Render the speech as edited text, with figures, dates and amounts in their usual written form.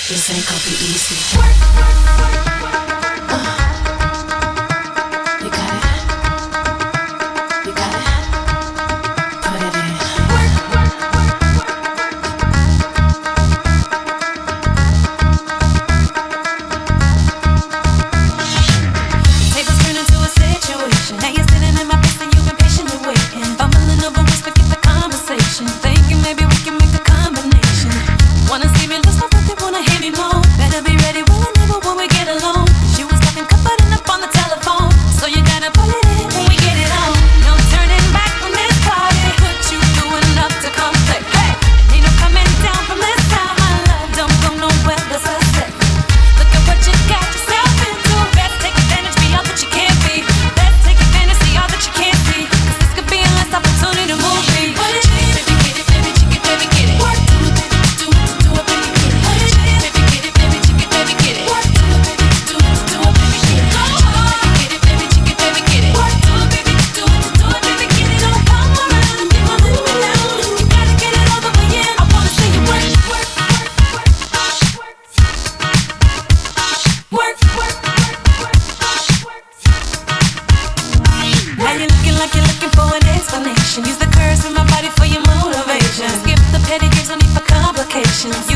This ain't gonna be easy. You got it. You got it. Put it in. Tables turn into a situation. Now you're sitting in my face and you've been patiently waiting. Fumbling over words, forget the conversation. Thinking maybe we can make a combination. Wanna see me lose my breath, they wanna hear me moan. Better be ready, well I never when we get alone. She was talking comforting up on the telephone, so you gotta put it in when we get it on. No turning back from this party. Put you through enough to come play. Hey, ain't no coming down from this time. My love don't go nowhere, that's a set. Look at what you got yourself into. Best take advantage, be all that you can't be. Best take advantage, see all that you can't see. Cause this could be a last opportunity to move me. Put it in, baby, get it, baby, chicken, baby, get it. What? Do it, baby, do it, baby, get it. Put it in, baby, get it, baby, chicken, baby, get it. What? Do it, baby, do it, baby, get it. Go on, get it, baby, chicken, baby, get it. What? Do it, baby, do it, baby, get it. Don't come around, keep on letting me down. You gotta get it all the way in. I wanna see you work, work, work, work, work. Now you're looking like you're looking for an explanation. Use the curves in my body for your motivation. Skip the petty games, no need for complications.